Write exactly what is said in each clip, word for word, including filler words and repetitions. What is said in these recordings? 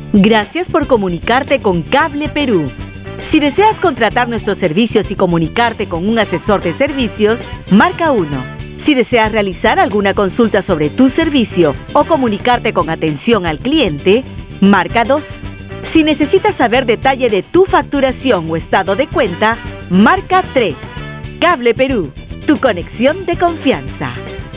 Gracias por comunicarte con Cable Perú. Si deseas contratar nuestros servicios y comunicarte con un asesor de servicios, marca uno. Si deseas realizar alguna consulta sobre tu servicio o comunicarte con atención al cliente, marca dos. Si necesitas saber detalle de tu facturación o estado de cuenta, marca tres. Cable Perú, tu conexión de confianza.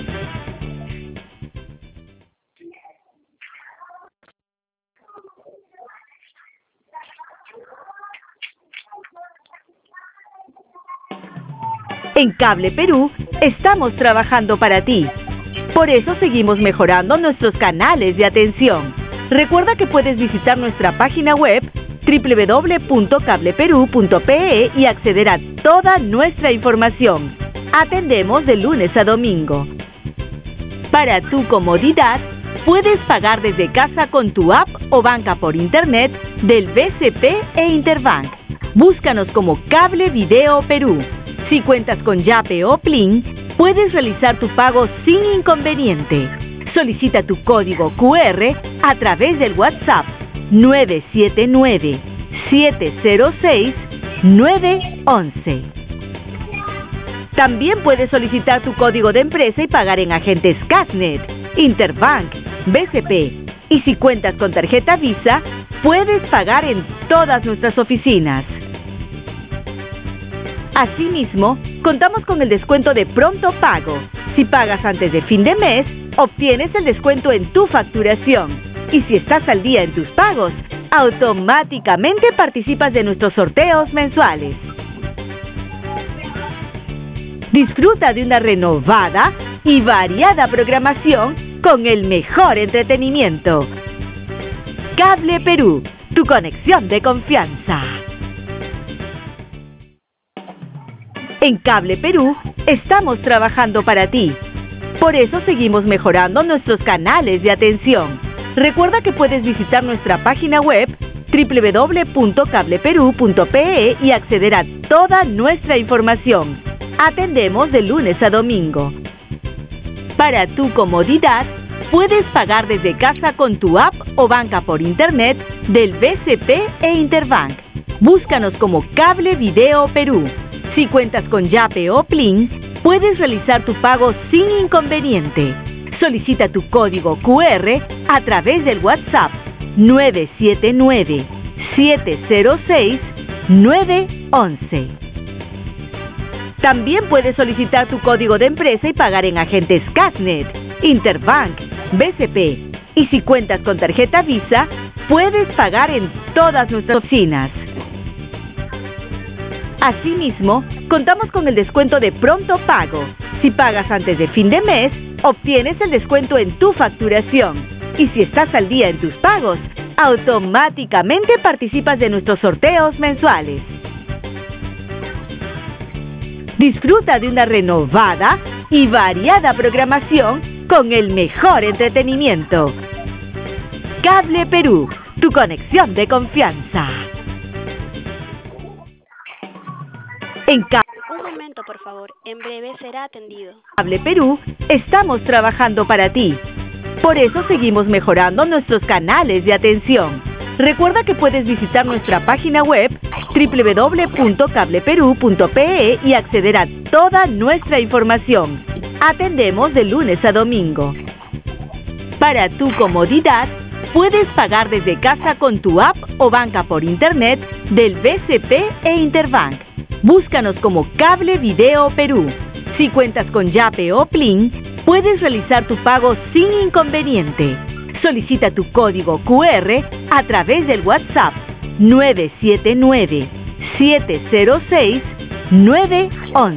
En Cable Perú estamos trabajando para ti. Por eso seguimos mejorando nuestros canales de atención. Recuerda que puedes visitar nuestra página web doble u doble u doble u punto cable perú punto pe e y acceder a toda nuestra información. Atendemos de lunes a domingo. Para tu comodidad, puedes pagar desde casa con tu app o banca por internet del B C P e Interbank. Búscanos como Cable Video Perú. Si cuentas con Yape o Plin, puedes realizar tu pago sin inconveniente. Solicita tu código cu erre a través del WhatsApp nueve siete nueve, siete cero seis, nueve uno. También puedes solicitar tu código de empresa y pagar en agentes Cashnet, Interbank, B C P. Y si cuentas con tarjeta Visa, puedes pagar en todas nuestras oficinas. Asimismo, contamos con el descuento de pronto pago. Si pagas antes de fin de mes, obtienes el descuento en tu facturación. Y si estás al día en tus pagos, automáticamente participas de nuestros sorteos mensuales. Disfruta de una renovada y variada programación con el mejor entretenimiento. Cable Perú, tu conexión de confianza. En Cable Perú estamos trabajando para ti. Por eso seguimos mejorando nuestros canales de atención. Recuerda que puedes visitar nuestra página web doble u doble u doble u punto cable perú punto pe e y acceder a toda nuestra información. Atendemos de lunes a domingo. Para tu comodidad, puedes pagar desde casa con tu app o banca por internet del B C P e Interbank. Búscanos como Cable Video Perú. Si cuentas con Yape o Plin, puedes realizar tu pago sin inconveniente. Solicita tu código cu erre a través del WhatsApp nueve siete nueve, siete cero seis, nueve uno. También puedes solicitar tu código de empresa y pagar en agentes Cashnet, Interbank, B C P. Y si cuentas con tarjeta Visa, puedes pagar en todas nuestras oficinas. Asimismo, contamos con el descuento de pronto pago. Si pagas antes de fin de mes, obtienes el descuento en tu facturación. Y si estás al día en tus pagos, automáticamente participas de nuestros sorteos mensuales. Disfruta de una renovada y variada programación con el mejor entretenimiento. Cable Perú, tu conexión de confianza. En Cable Un momento, por favor. En breve será atendido. Cable Perú estamos trabajando para ti. Por eso seguimos mejorando nuestros canales de atención. Recuerda que puedes visitar nuestra página web doble u doble u doble u punto cable perú punto pe e y acceder a toda nuestra información. Atendemos de lunes a domingo. Para tu comodidad, puedes pagar desde casa con tu app o banca por internet del B C P e Interbank. Búscanos como Cable Video Perú. Si cuentas con Yape o Plin, puedes realizar tu pago sin inconveniente. Solicita tu código cu erre a través del WhatsApp nueve siete nueve, siete cero seis, nueve uno.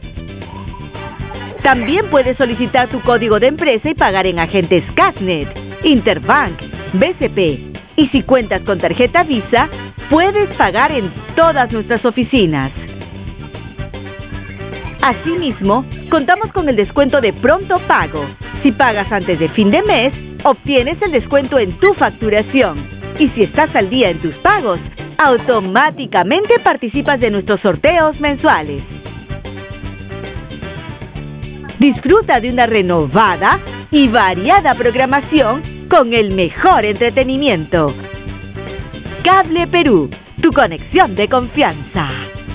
También puedes solicitar tu código de empresa y pagar en agentes Cashnet, Interbank, B C P. Y si cuentas con tarjeta Visa, puedes pagar en todas nuestras oficinas. Asimismo, contamos con el descuento de pronto pago. Si pagas antes de fin de mes, obtienes el descuento en tu facturación. Y si estás al día en tus pagos, automáticamente participas de nuestros sorteos mensuales. Disfruta de una renovada y variada programación con el mejor entretenimiento. Cable Perú, tu conexión de confianza.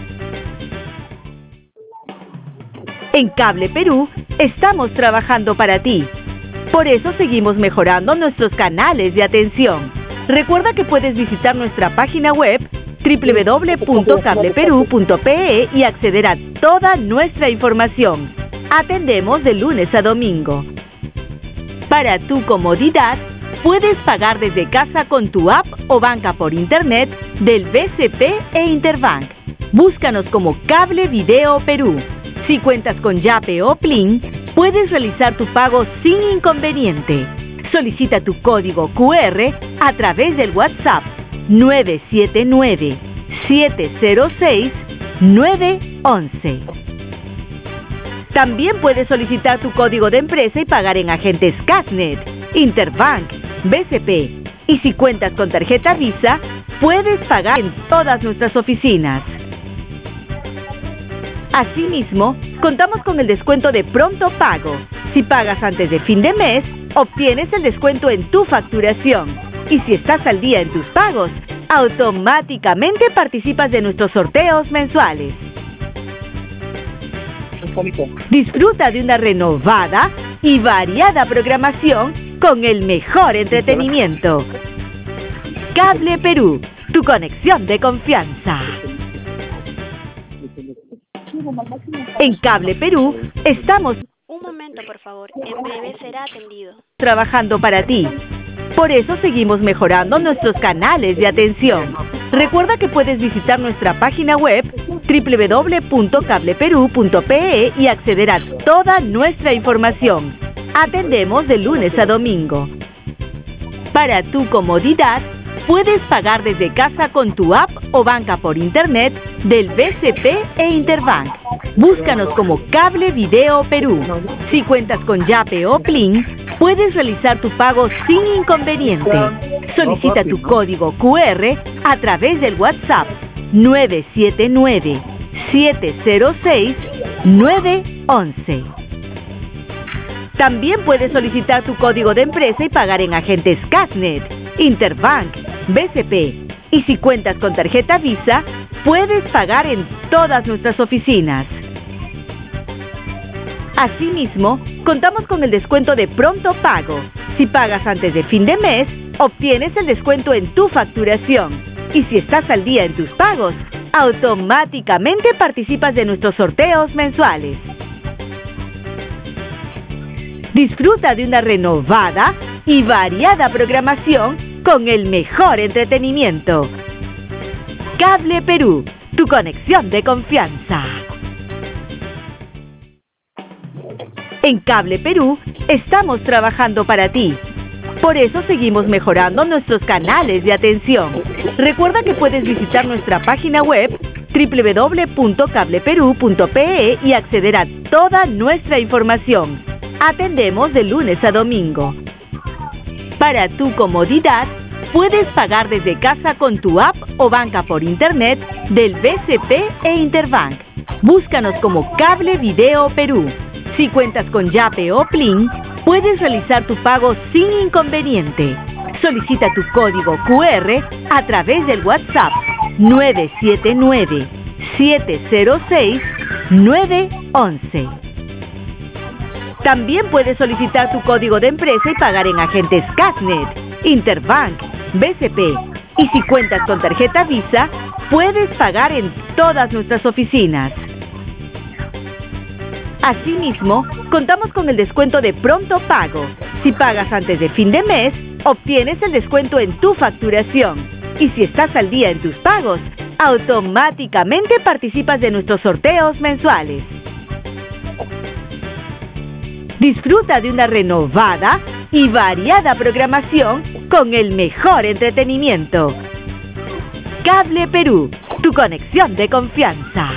En Cable Perú estamos trabajando para ti. Por eso seguimos mejorando nuestros canales de atención. Recuerda que puedes visitar nuestra página web doble u doble u doble u punto cable perú punto pe e y acceder a toda nuestra información. Atendemos de lunes a domingo. Para tu comodidad, puedes pagar desde casa con tu app o banca por internet del B C P e Interbank. Búscanos como Cable Video Perú. Si cuentas con Yape o Plin, puedes realizar tu pago sin inconveniente. Solicita tu código cu erre a través del WhatsApp nueve siete nueve, siete cero seis, nueve once. También puedes solicitar tu código de empresa y pagar en agentes Casnet, Interbank, B C P. Y si cuentas con tarjeta Visa, puedes pagar en todas nuestras oficinas. Asimismo, contamos con el descuento de pronto pago. Si pagas antes de fin de mes, obtienes el descuento en tu facturación. Y si estás al día en tus pagos, automáticamente participas de nuestros sorteos mensuales. Disfruta de una renovada y variada programación con el mejor entretenimiento. Cable Perú, tu conexión de confianza. En Cable Perú estamos Un momento, por favor. En breve será atendido. trabajando para ti. Por eso seguimos mejorando nuestros canales de atención. Recuerda que puedes visitar nuestra página web doble u doble u doble u punto cable perú punto pe e y acceder a toda nuestra información. Atendemos de lunes a domingo. Para tu comodidad, puedes pagar desde casa con tu app o banca por internet del B C P e Interbank. Búscanos como Cable Video Perú. Si cuentas con Yape o Plin, puedes realizar tu pago sin inconveniente. Solicita tu código cu erre a través del WhatsApp nueve siete nueve, siete cero seis, nueve once. También puedes solicitar tu código de empresa y pagar en agentes Casnet, Interbank, B C P. Y si cuentas con tarjeta Visa, puedes pagar en todas nuestras oficinas. Asimismo, contamos con el descuento de pronto pago. Si pagas antes de fin de mes, obtienes el descuento en tu facturación. Y si estás al día en tus pagos, automáticamente participas de nuestros sorteos mensuales. Disfruta de una renovada y variada programación con el mejor entretenimiento. Cable Perú, tu conexión de confianza. En Cable Perú estamos trabajando para ti. Por eso seguimos mejorando nuestros canales de atención. Recuerda que puedes visitar nuestra página web doble u doble u doble u punto cable perú punto pe e y acceder a toda nuestra información. Atendemos de lunes a domingo. Para tu comodidad, puedes pagar desde casa con tu app o banca por internet del B C P e Interbank. Búscanos como Cable Video Perú. Si cuentas con Yape o Plin, puedes realizar tu pago sin inconveniente. Solicita tu código cu erre a través del WhatsApp nueve siete nueve, siete cero seis, nueve once. También puedes solicitar tu código de empresa y pagar en agentes Casnet, Interbank, B C P. Y si cuentas con tarjeta Visa, puedes pagar en todas nuestras oficinas. Asimismo, contamos con el descuento de pronto pago. Si pagas antes de fin de mes, obtienes el descuento en tu facturación. Y si estás al día en tus pagos, automáticamente participas de nuestros sorteos mensuales. Disfruta de una renovada y variada programación con el mejor entretenimiento. Cable Perú, tu conexión de confianza.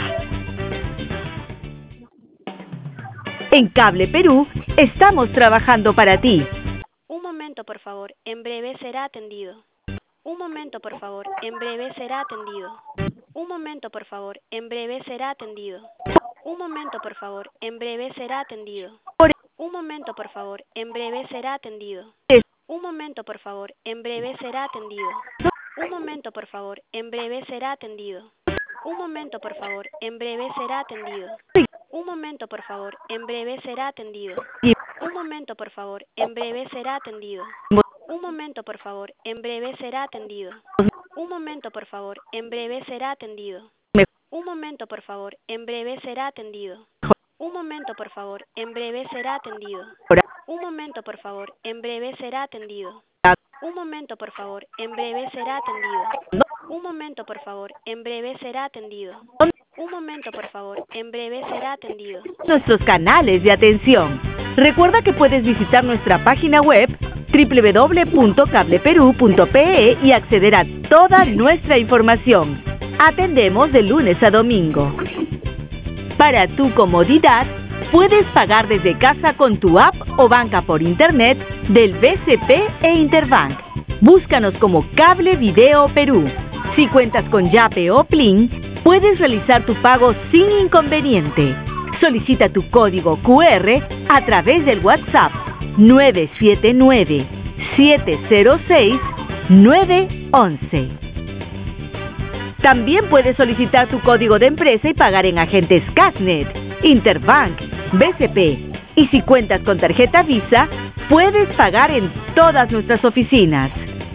En Cable Perú estamos trabajando para ti. Un momento, por favor. En breve será atendido. Un momento, por favor. En breve será atendido. Un momento, por favor. En breve será atendido. Un momento, por favor. En breve será atendido. Un momento, por favor. En breve será atendido. Un momento, por favor. En breve será atendido. Un momento, por favor. En breve será atendido. Un momento, por favor. En breve será atendido. Un momento, por favor. En breve será atendido. Un momento, por favor. En breve será atendido. Un momento, por favor. En breve será atendido. Un momento, por favor. En breve será atendido. Un momento, por favor. En breve será atendido. Un momento, por favor. En breve será atendido. Un momento, por favor. En breve será atendido. Un momento, por favor. En breve será atendido. Un momento, por favor. En breve será atendido. Un momento, por favor. En breve será atendido. Nuestros canales de atención. Recuerda que puedes visitar nuestra página web doble u doble u doble u punto cable perú punto pe e y acceder a toda nuestra información. Atendemos de lunes a domingo. Para tu comodidad, puedes pagar desde casa con tu app o banca por internet del B C P e Interbank. Búscanos como Cable Video Perú. Si cuentas con Yape o Plin, puedes realizar tu pago sin inconveniente. Solicita tu código cu erre a través del WhatsApp nueve siete nueve, siete cero seis, nueve uno uno. También puedes solicitar tu código de empresa y pagar en agentes Casnet, Interbank, B C P. Y si cuentas con tarjeta Visa, puedes pagar en todas nuestras oficinas.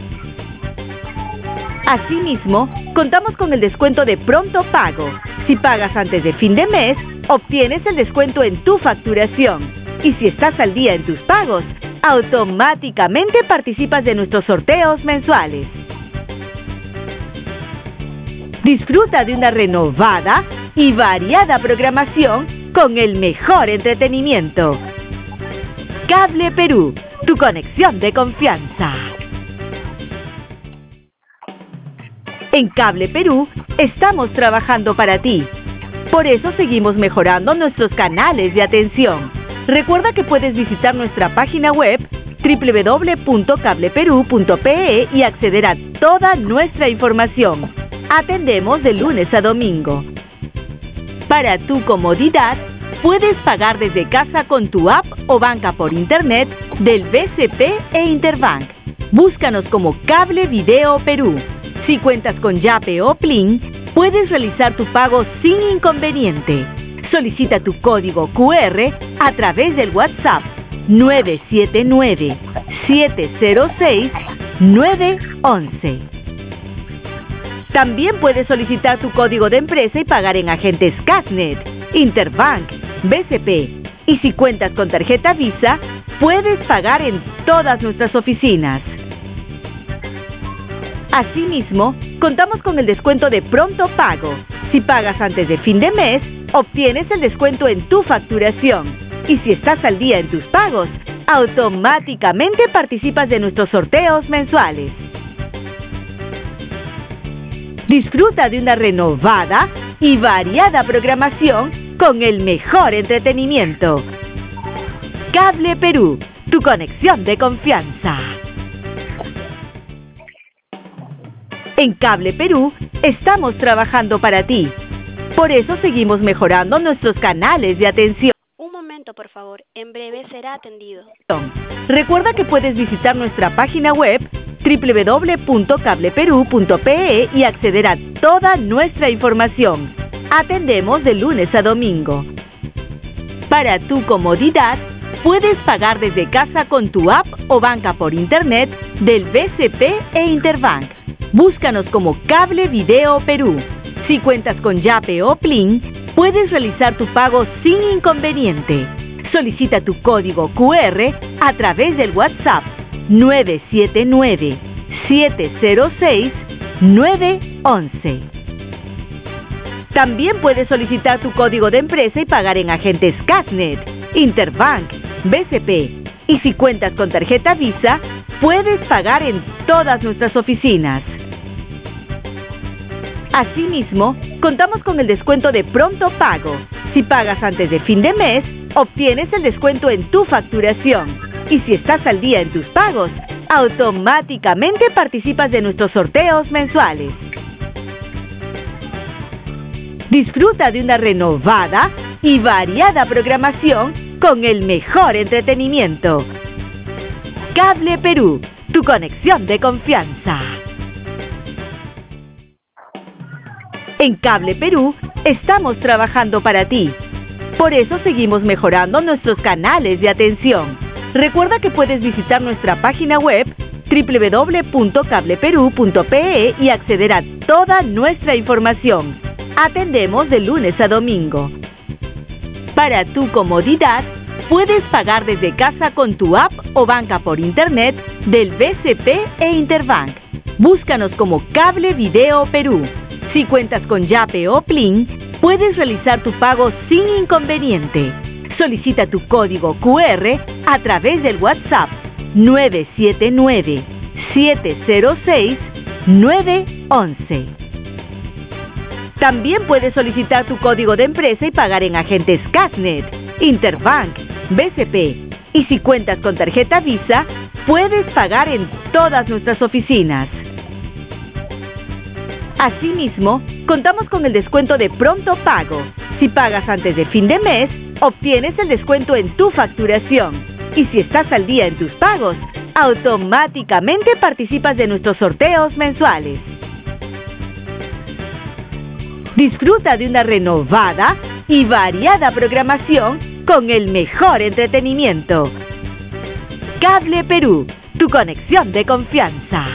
Asimismo, contamos con el descuento de pronto pago. Si pagas antes de fin de mes, obtienes el descuento en tu facturación. Y si estás al día en tus pagos, automáticamente participas de nuestros sorteos mensuales. Disfruta de una renovada y variada programación con el mejor entretenimiento. Cable Perú, tu conexión de confianza. En Cable Perú estamos trabajando para ti. Por eso seguimos mejorando nuestros canales de atención. Recuerda que puedes visitar nuestra página web doble u doble u doble u punto cable perú punto pe e y acceder a toda nuestra información. Atendemos de lunes a domingo. Para tu comodidad, puedes pagar desde casa con tu app o banca por internet del B C P e Interbank. Búscanos como Cable Video Perú. Si cuentas con Yape o Plin, puedes realizar tu pago sin inconveniente. Solicita tu código cu erre a través del WhatsApp nueve siete nueve, siete cero seis, nueve uno uno. También puedes solicitar tu código de empresa y pagar en agentes Casnet, Interbank, B C P. Y si cuentas con tarjeta Visa, puedes pagar en todas nuestras oficinas. Asimismo, contamos con el descuento de pronto pago. Si pagas antes de fin de mes, obtienes el descuento en tu facturación. Y si estás al día en tus pagos, automáticamente participas de nuestros sorteos mensuales. Disfruta de una renovada y variada programación con el mejor entretenimiento. Cable Perú, tu conexión de confianza. En Cable Perú estamos trabajando para ti. Por eso seguimos mejorando nuestros canales de atención. Un momento, por favor. En breve será atendido. Recuerda que puedes visitar nuestra página web doble u doble u doble u punto cable perú punto pe e y acceder a toda nuestra información. Atendemos de lunes a domingo. Para tu comodidad, puedes pagar desde casa con tu app o banca por internet del B C P e Interbank. Búscanos como Cable Video Perú. Si cuentas con Yape o Plin, puedes realizar tu pago sin inconveniente. Solicita tu código cu erre a través del WhatsApp nueve siete nueve, siete cero seis, nueve uno uno. También puedes solicitar tu código de empresa y pagar en agentes Casnet, Interbank, B C P. Y si cuentas con tarjeta Visa, puedes pagar en todas nuestras oficinas. Asimismo, contamos con el descuento de pronto pago. Si pagas antes de fin de mes, obtienes el descuento en tu facturación. Y si estás al día en tus pagos, automáticamente participas de nuestros sorteos mensuales. Disfruta de una renovada y variada programación con el mejor entretenimiento. Cable Perú, tu conexión de confianza. En Cable Perú estamos trabajando para ti. Por eso seguimos mejorando nuestros canales de atención. Recuerda que puedes visitar nuestra página web doble u doble u doble u punto cable perú punto pe e y acceder a toda nuestra información. Atendemos de lunes a domingo. Para tu comodidad, puedes pagar desde casa con tu app o banca por internet del B C P e Interbank. Búscanos como Cable Video Perú. Si cuentas con Yape o Plin, puedes realizar tu pago sin inconveniente. Solicita tu código cu erre a través del WhatsApp nueve siete nueve, siete cero seis, nueve once. También puedes solicitar tu código de empresa y pagar en agentes Casnet, Interbank, B C P. Y si cuentas con tarjeta Visa, puedes pagar en todas nuestras oficinas. Asimismo, contamos con el descuento de pronto pago. Si pagas antes de fin de mes, obtienes el descuento en tu facturación. Y si estás al día en tus pagos, automáticamente participas de nuestros sorteos mensuales. Disfruta de una renovada y variada programación con el mejor entretenimiento. Cable Perú, tu conexión de confianza.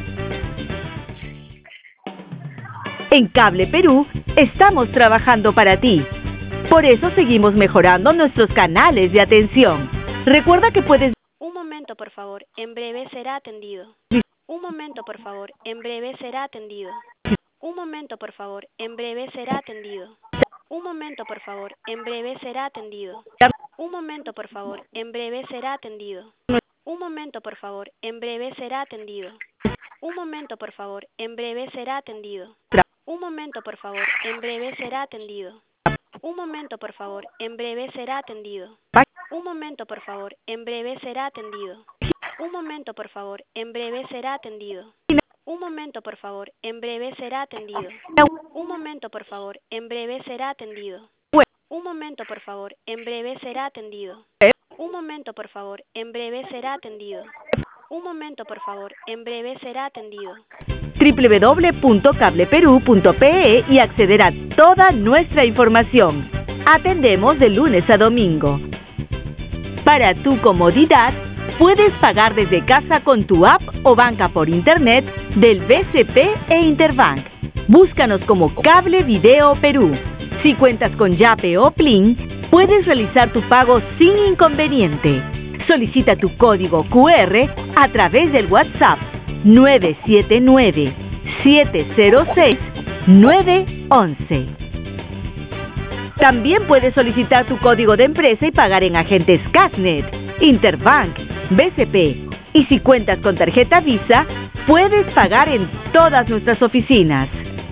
En Cable Perú estamos trabajando para ti. Por eso seguimos mejorando nuestros canales de atención. Recuerda que puedes... Un momento, por favor. En breve será atendido. Un momento, por favor. En breve será atendido. Un momento, por favor. En breve será atendido. Un momento, por favor. En breve será atendido. Un momento, por favor. En breve será atendido. Un momento, por favor. En breve será atendido. Un momento, por favor. En breve será atendido. Un momento, por favor. En breve será atendido. Un momento, por favor. En breve será atendido. Un momento, por favor. En breve será atendido. Un momento, por favor. En breve será atendido. Un momento, por favor. En breve será atendido. Un momento, por favor. En breve será atendido. Un momento, por favor. En breve será atendido. Un momento, por favor. En breve será atendido. Un momento, por favor. En breve será atendido. doble u doble u doble u punto cable perú punto pe e y acceder a toda nuestra información. Atendemos de lunes a domingo. Para tu comodidad, puedes pagar desde casa con tu app o banca por internet del B C P e Interbank. Búscanos como Cable Video Perú. Si cuentas con Yape o Plin, puedes realizar tu pago sin inconveniente. Solicita tu código cu erre a través del WhatsApp nueve siete nueve, siete cero seis, nueve once. También puedes solicitar tu código de empresa y pagar en agentes Casnet, Interbank, B C P. Y si cuentas con tarjeta Visa, puedes pagar en todas nuestras oficinas.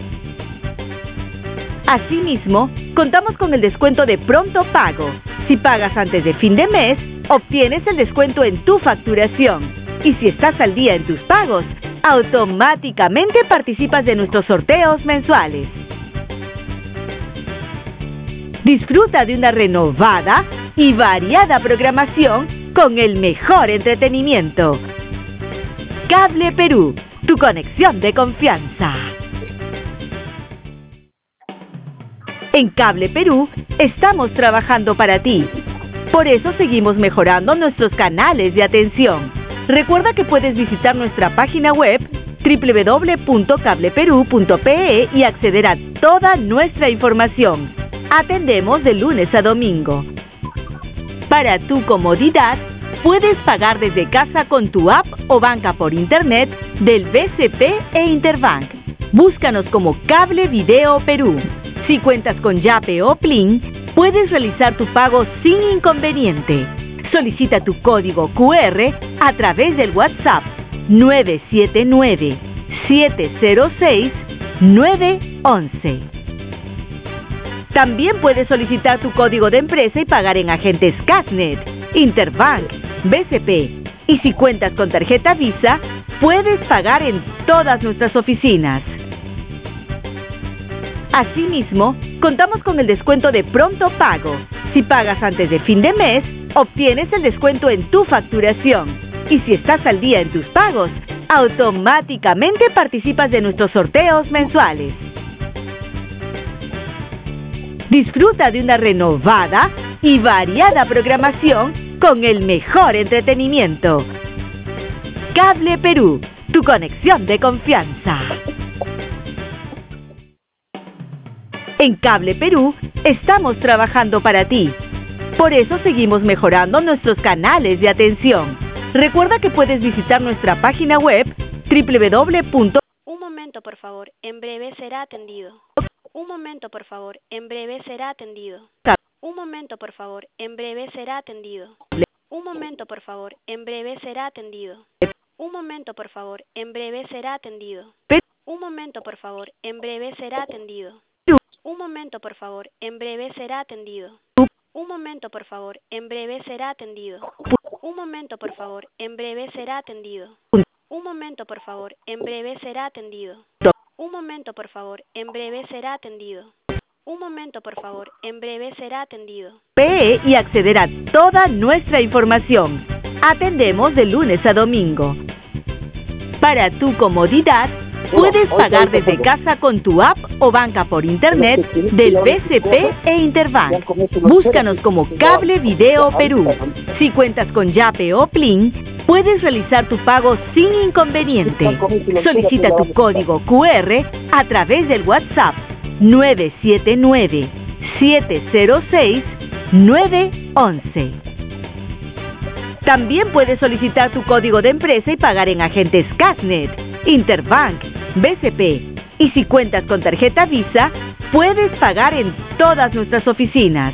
Asimismo, contamos con el descuento de pronto pago. Si pagas antes de fin de mes, obtienes el descuento en tu facturación. Y si estás al día en tus pagos, automáticamente participas de nuestros sorteos mensuales. Disfruta de una renovada y variada programación con el mejor entretenimiento. Cable Perú, tu conexión de confianza. En Cable Perú estamos trabajando para ti. Por eso seguimos mejorando nuestros canales de atención. Recuerda que puedes visitar nuestra página web doble u doble u doble u punto cable perú punto pe e y acceder a toda nuestra información. Atendemos de lunes a domingo. Para tu comodidad, puedes pagar desde casa con tu app o banca por internet del B C P e Interbank. Búscanos como Cable Video Perú. Si cuentas con Yape o Plin, puedes realizar tu pago sin inconveniente. Solicita tu código cu erre a través del WhatsApp nueve siete nueve, siete cero seis, nueve once. También puedes solicitar tu código de empresa y pagar en agentes Casnet, Interbank, B C P. Y si cuentas con tarjeta Visa, puedes pagar en todas nuestras oficinas. Asimismo, contamos con el descuento de pronto pago. Si pagas antes de fin de mes, obtienes el descuento en tu facturación. Y si estás al día en tus pagos, automáticamente participas de nuestros sorteos mensuales. Disfruta de una renovada y variada programación con el mejor entretenimiento. Cable Perú, tu conexión de confianza. En Cable Perú estamos trabajando para ti. Por eso seguimos mejorando nuestros canales de atención. Recuerda que puedes visitar nuestra página web doble u doble u doble u punto Un momento, por favor. En breve será atendido. Un momento, por favor. En breve será atendido. Un momento, por favor. En breve será atendido. Un momento, por favor. En breve será atendido. Un momento, por favor. En breve será atendido. Un momento, por favor. En breve será atendido. Un momento, por favor. En breve será atendido. Un momento, por favor. En breve será atendido. Un momento, por favor. En breve será atendido. Un momento, por favor. En breve será atendido. Un momento, por favor. En breve será atendido. Un momento, por favor. En breve será atendido. P E y acceder a toda nuestra información. Atendemos de lunes a domingo. Para tu comodidad, puedes pagar desde casa con tu app o banca por internet del B C P e Interbank. Búscanos como Cable Video Perú. Si cuentas con Yape o Plin, puedes realizar tu pago sin inconveniente. Solicita tu código Q R a través del WhatsApp nueve siete nueve, siete cero seis, nueve once. También puedes solicitar tu código de empresa y pagar en agentes Casnet, Interbank, B C P. Y si cuentas con tarjeta Visa, puedes pagar en todas nuestras oficinas.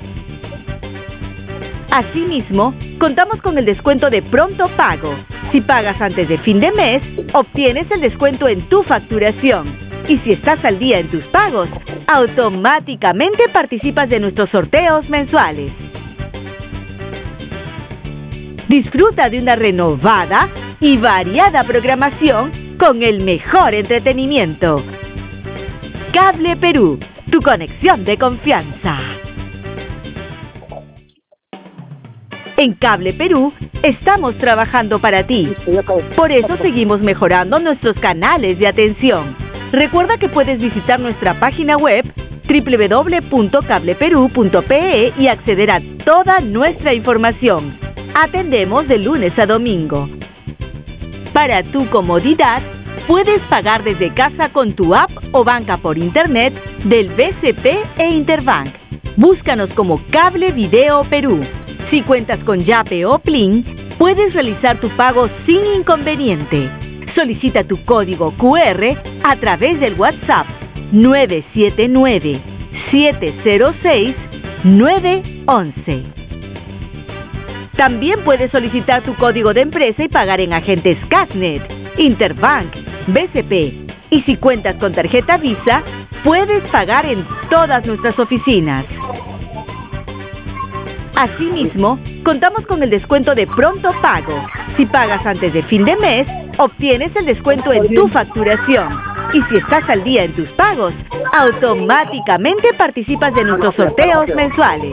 Asimismo, contamos con el descuento de pronto pago. Si pagas antes de fin de mes, obtienes el descuento en tu facturación. Y si estás al día en tus pagos, automáticamente participas de nuestros sorteos mensuales. Disfruta de una renovada y variada programación con el mejor entretenimiento. Cable Perú, tu conexión de confianza. En Cable Perú estamos trabajando para ti. Por eso seguimos mejorando nuestros canales de atención. Recuerda que puedes visitar nuestra página web doble u doble u doble u punto cable perú punto p e y acceder a toda nuestra información. Atendemos de lunes a domingo. Para tu comodidad, puedes pagar desde casa con tu app o banca por internet del B C P e Interbank. Búscanos como Cable Video Perú. Si cuentas con Yape o Plin, puedes realizar tu pago sin inconveniente. Solicita tu código Q R a través del WhatsApp nueve siete nueve, siete cero seis, nueve once. También puedes solicitar tu código de empresa y pagar en agentes Casnet, Interbank, B C P. Y si cuentas con tarjeta Visa, puedes pagar en todas nuestras oficinas. Asimismo, contamos con el descuento de pronto pago. Si pagas antes de fin de mes, obtienes el descuento en tu facturación. Y si estás al día en tus pagos, automáticamente participas de nuestros sorteos mensuales.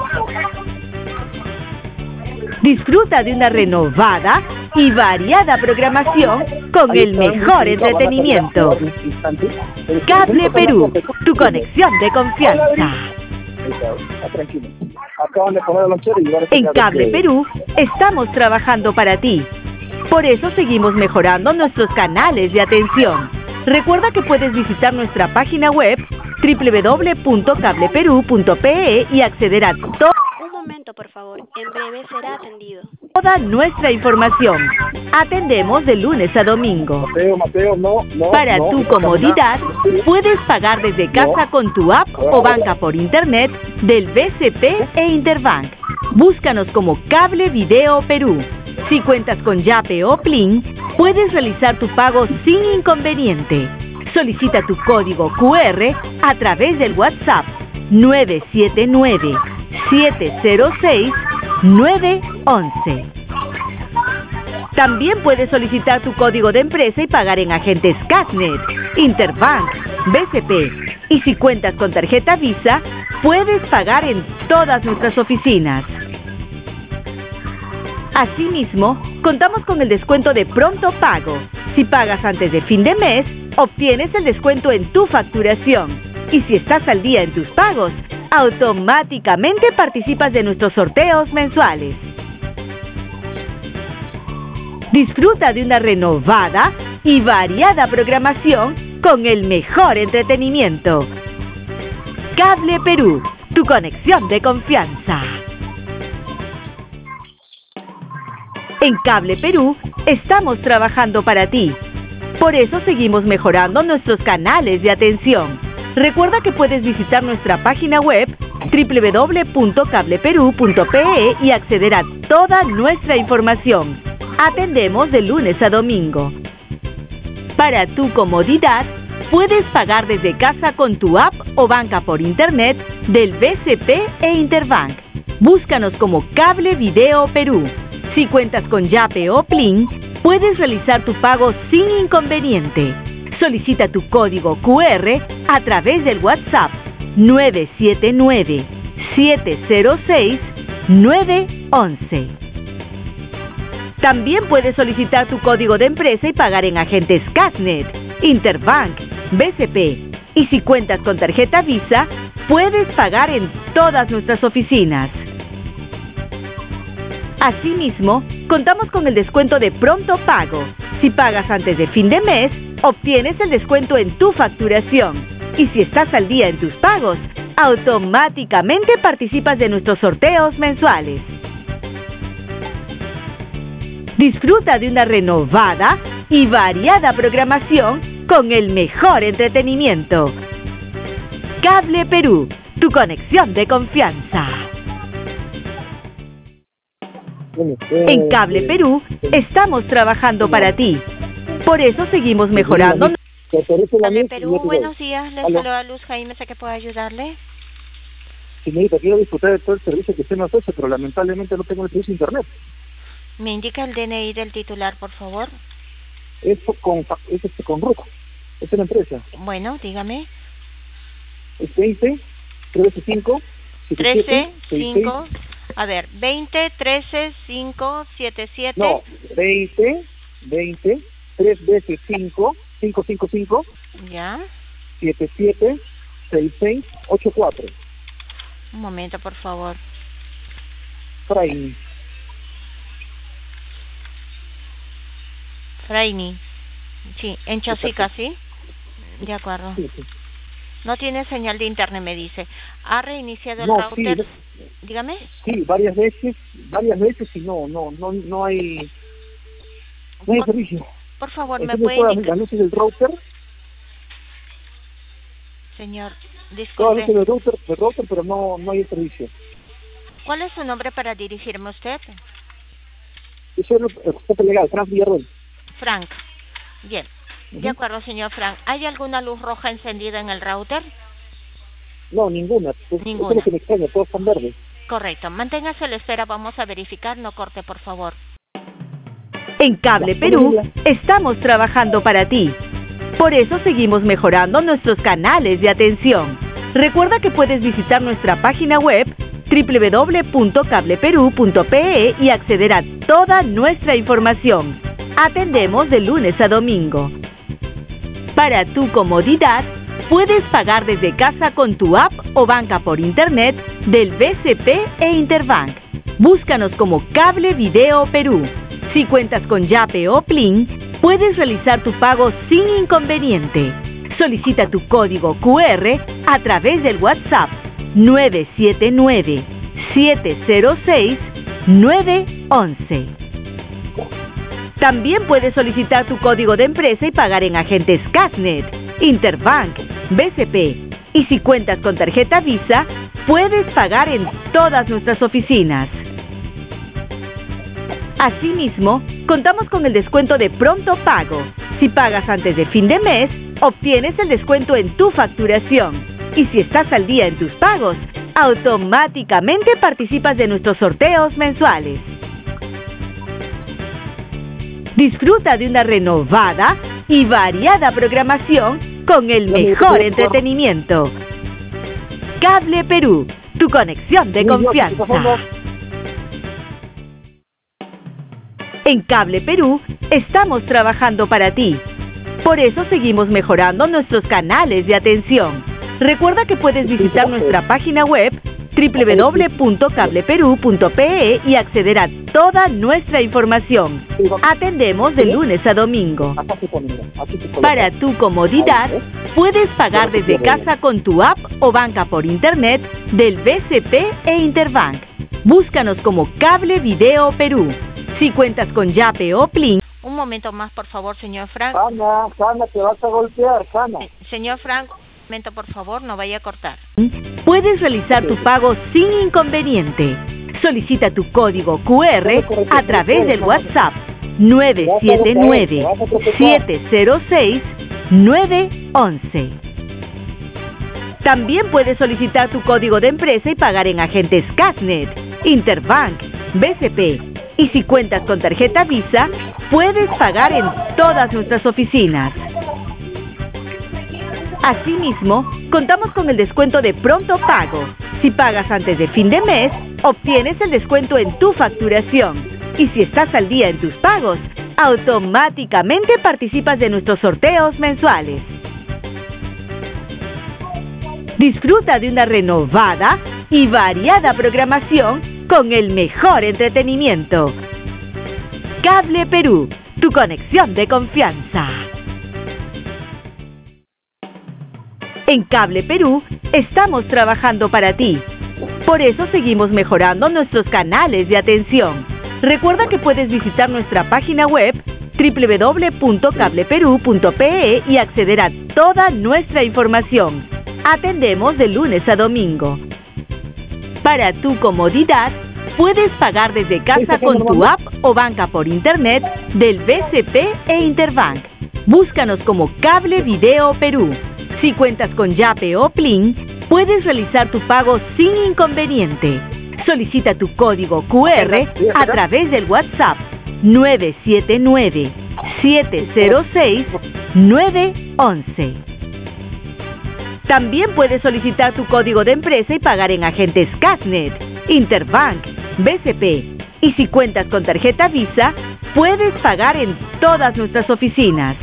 Disfruta de una renovada y variada programación con el mejor entretenimiento. Cable Perú, tu conexión de confianza. En Cable Perú estamos trabajando para ti. Por eso seguimos mejorando nuestros canales de atención. Recuerda que puedes visitar nuestra página web doble u doble u doble u punto cable perú punto p e y acceder a toda Un momento, por favor. En breve será atendido. toda nuestra información. Atendemos de lunes a domingo. Mateo, Mateo, no, no, Para no, tu no, comodidad, no. puedes pagar desde casa con tu app o banca por internet del B C P e Interbank. Búscanos como Cable Video Perú. Si cuentas con Yape o Plin, puedes realizar tu pago sin inconveniente. Solicita tu código Q R a través del WhatsApp nueve siete nueve, siete cero seis, nueve once. También puedes solicitar tu código de empresa y pagar en agentes Casnet, Interbank, B C P. Y si cuentas con tarjeta Visa, puedes pagar en todas nuestras oficinas. Asimismo, contamos con el descuento de pronto pago. Si pagas antes de fin de mes, obtienes el descuento en tu facturación. Y si estás al día en tus pagos, automáticamente participas de nuestros sorteos mensuales. Disfruta de una renovada y variada programación con el mejor entretenimiento. Cable Perú, tu conexión de confianza. En Cable Perú estamos trabajando para ti. Por eso seguimos mejorando nuestros canales de atención. Recuerda que puedes visitar nuestra página web doble u doble u doble u punto cable perú punto pe y acceder a toda nuestra información. Atendemos de lunes a domingo. Para tu comodidad, puedes pagar desde casa con tu app o banca por internet del B C P e Interbank. Búscanos como Cable Video Perú. Si cuentas con Yape o Plin, puedes realizar tu pago sin inconveniente. Solicita tu código cu erre a través del WhatsApp nueve siete nueve, siete cero seis, nueve uno uno. También puedes solicitar tu código de empresa y pagar en agentes Casnet, Interbank, B C P. Y si cuentas con tarjeta Visa, puedes pagar en todas nuestras oficinas. Asimismo, contamos con el descuento de pronto pago. Si pagas antes de fin de mes, obtienes el descuento en tu facturación. Y si estás al día en tus pagos, automáticamente participas de nuestros sorteos mensuales. Disfruta de una renovada y variada programación con el mejor entretenimiento. Cable Perú, tu conexión de confianza. En Cable Perú estamos trabajando para ti. Por eso seguimos mejorando. Cable Perú, buenos días. Les saluda Luz Jaime, ¿sé que puedo ayudarle? Señorita, quiero disfrutar de todo el servicio que usted me ofrece, pero lamentablemente no tengo el servicio de internet. ¿Me indica el D N I del titular, por favor? Es con, es este, con R U C. Es una empresa. Bueno, dígame. Es veinte, trece, cinco, trece, cinco. A ver, veinte, trece, cinco, siete siete. No, veinte, veinte, tres veces cinco, cinco, cinco, cinco. Ya. siete siete, seis seis, ocho cuatro. Un momento, por favor. Fraini. Fraini. Sí, en Chosica, ¿sí? De acuerdo. Sí, sí. No tiene señal de internet, me dice. ¿Ha reiniciado el No, router? sí, Dígame. Sí, varias veces, varias veces y no, no, no, no hay, no hay Por, servicio. por favor, ¿me Enciende puede todas indicar? las luces del router, Señor, todas las disculpe. luces del router, del router, pero no, no hay servicio. ¿Cuál es su nombre para dirigirme a usted? Yo soy el el jefe legal, Frank Villarroel. Frank. Bien. De acuerdo, señor Frank. ¿Hay alguna luz roja encendida en el router? No, ninguna. Pues, Ninguna. Eso es lo que me extraña, todos están verdes. Correcto. Manténgase a la espera. Vamos a verificar. No corte, por favor. En Cable Perú estamos trabajando para ti. Por eso seguimos mejorando nuestros canales de atención. Recuerda que puedes visitar nuestra página web doble u doble u doble u punto cable perú punto pe y acceder a toda nuestra información. Atendemos de lunes a domingo. Para tu comodidad, puedes pagar desde casa con tu app o banca por internet del B C P e Interbank. Búscanos como Cable Video Perú. Si cuentas con Yape o Plin, puedes realizar tu pago sin inconveniente. Solicita tu código cu erre a través del WhatsApp nueve siete nueve, siete cero seis, nueve uno uno. También puedes solicitar tu código de empresa y pagar en agentes Casnet, Interbank, B C P. Y si cuentas con tarjeta Visa, puedes pagar en todas nuestras oficinas. Asimismo, contamos con el descuento de pronto pago. Si pagas antes de fin de mes, obtienes el descuento en tu facturación. Y si estás al día en tus pagos, automáticamente participas de nuestros sorteos mensuales. Disfruta de una renovada y variada programación con el mejor entretenimiento. Cable Perú, tu conexión de confianza. En Cable Perú estamos trabajando para ti. Por eso seguimos mejorando nuestros canales de atención. Recuerda que puedes visitar nuestra página web doble u doble u doble u punto cable perú punto pe y acceder a toda nuestra información. Atendemos de lunes a domingo. Para tu comodidad, puedes pagar desde casa con tu app o banca por internet del B C P e Interbank. Búscanos como Cable Video Perú. Si cuentas con Yape o Plin. Un momento más, por favor, señor Frank. Ana, Ana, te vas a golpear, Ana. Eh, señor Frank, un momento, por favor, no vaya a cortar. Puedes realizar tu pago sin inconveniente. Solicita tu código Q R a través del WhatsApp nueve siete nueve, siete cero seis, nueve once. También puedes solicitar tu código de empresa y pagar en agentes Casnet, Interbank, B C P. Y si cuentas con tarjeta Visa, puedes pagar en todas nuestras oficinas. Asimismo, contamos con el descuento de pronto pago. Si pagas antes de fin de mes, obtienes el descuento en tu facturación. Y si estás al día en tus pagos, automáticamente participas de nuestros sorteos mensuales. Disfruta de una renovada y variada programación con el mejor entretenimiento. Cable Perú, tu conexión de confianza. En Cable Perú estamos trabajando para ti. Por eso seguimos mejorando nuestros canales de atención. Recuerda que puedes visitar nuestra página web doble u doble u doble u punto cable perú punto pe y acceder a toda nuestra información. Atendemos de lunes a domingo. Para tu comodidad, puedes pagar desde casa con tu app o banca por internet del B C P e Interbank. Búscanos como Cable Video Perú. Si cuentas con Yape o Plin, puedes realizar tu pago sin inconveniente. Solicita tu código Q R a través del WhatsApp nueve siete nueve, siete cero seis, nueve once. También puedes solicitar tu código de empresa y pagar en agentes Casnet, Interbank, B C P. Y si cuentas con tarjeta Visa, puedes pagar en todas nuestras oficinas.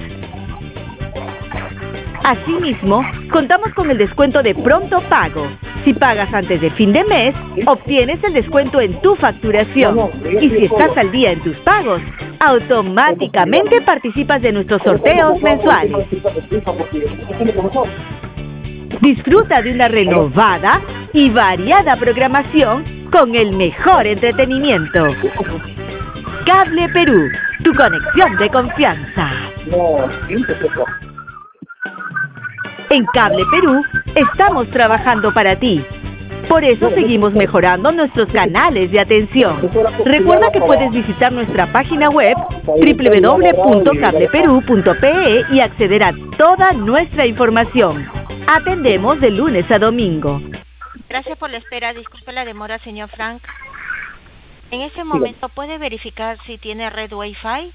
Asimismo, contamos con el descuento de pronto pago. Si pagas antes de fin de mes, obtienes el descuento en tu facturación. Y si estás al día en tus pagos, automáticamente participas de nuestros sorteos mensuales. Disfruta de una renovada y variada programación con el mejor entretenimiento. Cable Perú, tu conexión de confianza. En Cable Perú estamos trabajando para ti. Por eso seguimos mejorando nuestros canales de atención. Recuerda que puedes visitar nuestra página web doble u doble u doble u punto cable perú punto pe y acceder a toda nuestra información. Atendemos de lunes a domingo. Gracias por la espera. Disculpe la demora, señor Frank. En ese momento, ¿puede verificar si tiene red Wi-Fi?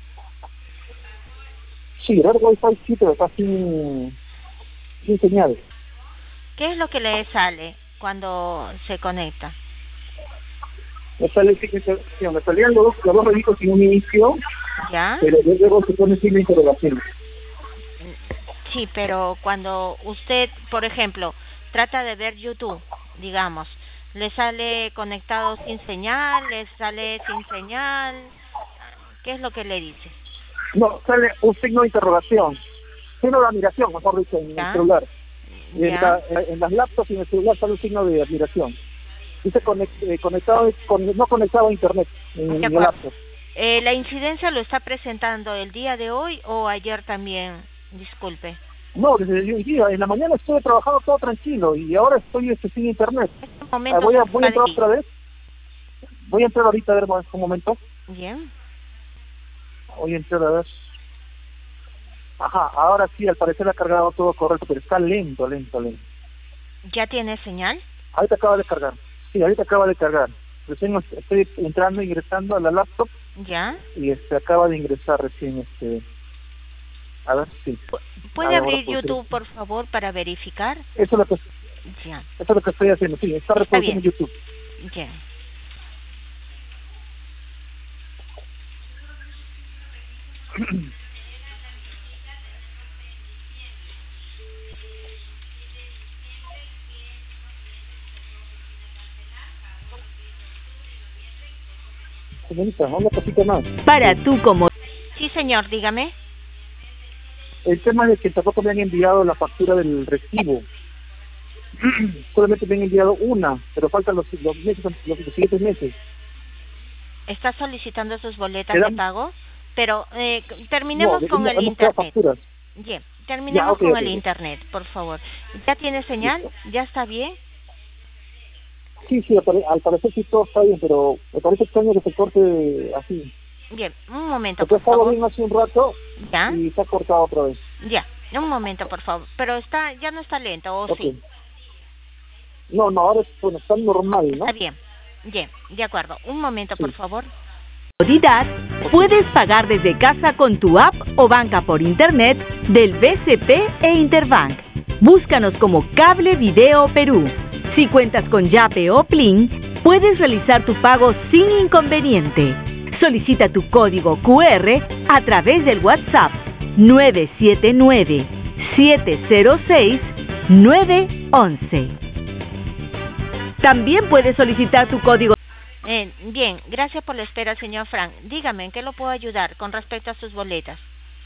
Sí, red Wi-Fi sí, pero está sin, sin señal. ¿Qué es lo que le sale cuando se conecta? Me sale significación, me salían los dos, los dos reditos sin un inicio, ¿ya? Pero luego se pone sin interrogación. Sí, pero cuando usted, por ejemplo, trata de ver YouTube, digamos, ¿le sale conectado sin señal? ¿Le sale sin señal? ¿Qué es lo que le dice? No, sale un signo de interrogación. Signo de admiración, mejor dicho, en ¿ya? el celular. Y en, ¿ya? la, en las laptops y en el celular sale un signo de admiración. Dice conect, eh, conectado, con, no conectado a internet en, en el laptop. Eh, ¿La incidencia lo está presentando el día de hoy o ayer también? Disculpe. No, desde el día. En la mañana estuve trabajando todo tranquilo y ahora estoy este, sin internet. Este momento ah, voy, a, voy a entrar otra vez. Voy a entrar ahorita a ver un momento. Bien. Voy a entrar a ver. Ajá, ahora sí, al parecer ha cargado todo correcto, pero está lento, lento, lento. ¿Ya tiene señal? Ahorita acaba de cargar. Sí, ahorita acaba de cargar. Recién estoy entrando, ingresando a la laptop. ¿Ya? Y este acaba de ingresar recién este. A ver, sí. ¿Puede ah, abrir pues, YouTube, sí. por favor, para verificar? Eso es lo que, Ya. eso es lo que estoy haciendo, sí, está reproduciendo en YouTube. Ya. Señorita, una cosita más. Para tu comodidad. Sí, señor, dígame. El tema de que tampoco me han enviado la factura del recibo. Solamente me han enviado una, pero faltan los, los meses, los, los siguientes meses. ¿Está solicitando sus boletas ¿Quedan? de pago? Pero eh, terminemos No, con no, el hemos quedado internet. facturas. Bien, terminemos Ya, ok, con ok, el ok. internet, por favor. ¿Ya tiene señal? Listo. ¿Ya está bien? Sí, sí, al, pare- al parecer sí todo está bien, pero me parece extraño que se corte así. Bien, un momento, Porque por estaba favor. bien hace un rato ¿Ya? y se ha cortado otra vez. Ya, un momento, por favor. Pero está, ya no está lento, ¿o Ok. sí? No, no, ahora es, bueno, está normal, ¿no? Está bien. Bien, de acuerdo. Un momento, por Sí. favor. Puedes pagar desde casa con tu app o banca por internet del B C P e Interbank. Búscanos como Cable Video Perú. Si cuentas con Yape o Plin, puedes realizar tu pago sin inconveniente. Solicita tu código Q R a través del WhatsApp nueve siete nueve, siete cero seis, nueve once. También puedes solicitar tu código. Eh, bien, gracias por la espera, señor Frank. Dígame, ¿en qué lo puedo ayudar con respecto a sus boletas?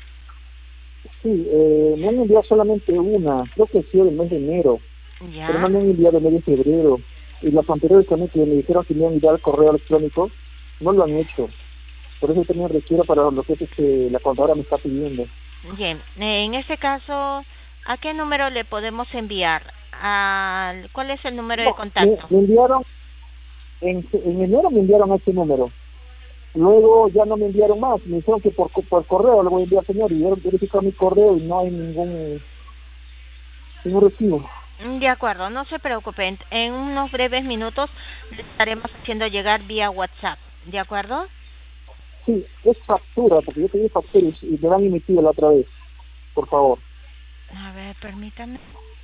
Sí, eh, me han enviado solamente una, creo que ha sido del mes de enero, ¿Ya? pero no me han enviado el mes de febrero. Y las anteriores también que me dijeron que me iban a enviar el correo electrónico, no lo han hecho. Por eso tenía requiero para lo que es este, la contadora me está pidiendo. Bien, eh, en este caso, ¿a qué número le podemos enviar? Al, ¿Cuál es el número de No, contacto? Me, me enviaron, en, en enero me enviaron a este número. Luego ya no me enviaron más, me dijeron que por, por correo le voy a enviar, señor, y yo verifico mi correo y no hay ningún, ningún recibo. De acuerdo, no se preocupe. En, en unos breves minutos le estaremos haciendo llegar vía WhatsApp. ¿De acuerdo? Sí, es factura, porque yo pedí factura y, y me van a emitir la otra vez, por favor. A ver, permítame.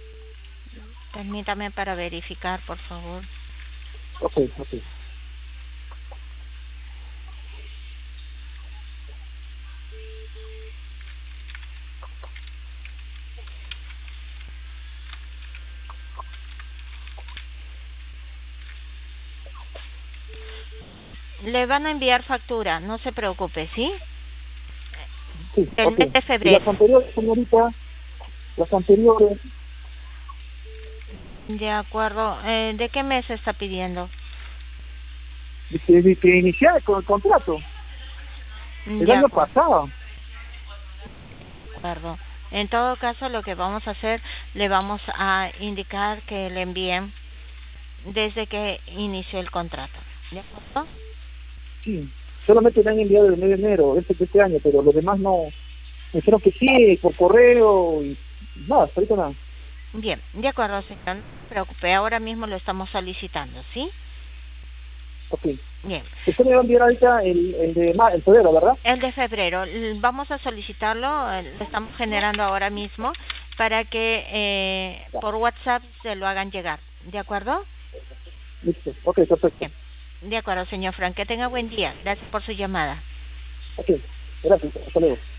Permítame para verificar, por favor. Ok, ok. Le van a enviar factura, no se preocupe, ¿sí? Sí, El ok. mes de Y febrero. las anteriores, señorita, las anteriores, De acuerdo. Eh, ¿De qué mes está pidiendo? desde que inicié con el contrato, el De año acuerdo. pasado. De acuerdo. En todo caso, lo que vamos a hacer, le vamos a indicar que le envíen desde que inició el contrato. ¿De acuerdo? Sí, solamente me han enviado el mes de enero, este de este año, pero los demás no. Me dijeron que sí, por correo y nada, hasta ahorita nada. Bien, de acuerdo, señor. No se preocupe, ahora mismo lo estamos solicitando, ¿sí? Ok. Bien. Usted me va a enviar ahorita el, el de ma- el febrero, ¿verdad? El de febrero, l- vamos a solicitarlo, eh, lo estamos generando ahora mismo para que eh, por WhatsApp se lo hagan llegar, ¿de acuerdo? Listo. Ok, perfecto. Bien, de acuerdo, señor Frank, que tenga buen día, gracias por su llamada. Ok, gracias. Hasta luego.